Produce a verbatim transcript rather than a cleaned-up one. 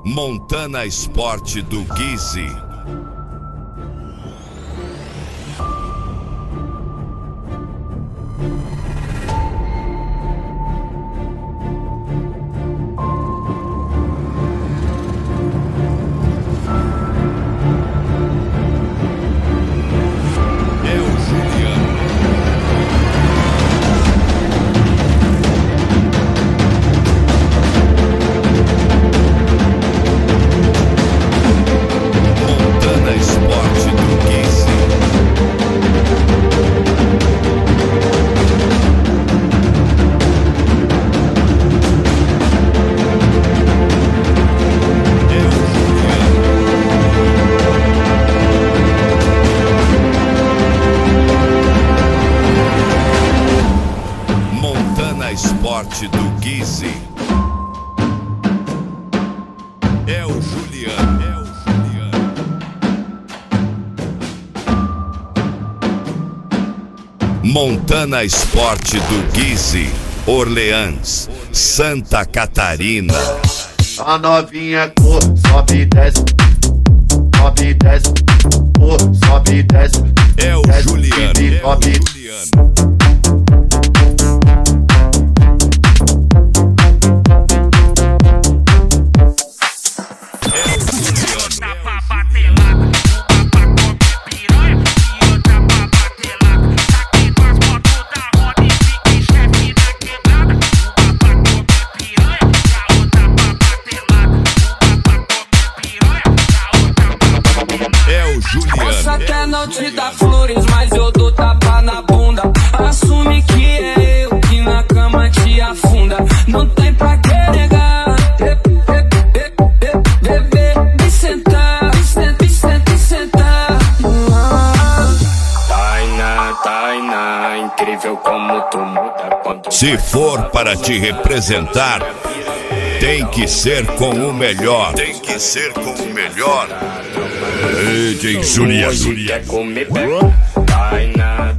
Montana Esporte do Guizi. Esporte do Guizi. É o Juliano, é o Juliano. Montana Esporte do Guizi, Orleans, Santa Catarina. A novinha cor, sobe e desce, sobe e desce, cor, sobe e desce. É o desce, Juliano, e é o Juliano. Posso até não te dar flores, mas eu dou tapa na bunda. Assume que é eu que na cama te afunda. Não tem pra que negar. Bebê, me sentar, me sentar, me sentar, me sentar. Tainá, Tainá, incrível como tu muda quando... Se for para te representar, tem que ser com o melhor. Tem que ser com o melhor. D J Juliano. Hoje quer comer pé. Tainá,